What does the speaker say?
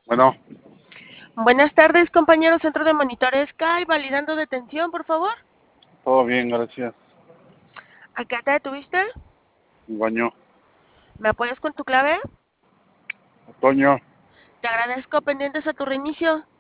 Bueno, Buenas tardes, compañero Centro de Monitores Sky, validando detención, por favor. todo bien, gracias. ¿Acá te detuviste? Baño. ¿Me apoyas con tu clave? Otoño, Te agradezco, pendientes a tu reinicio.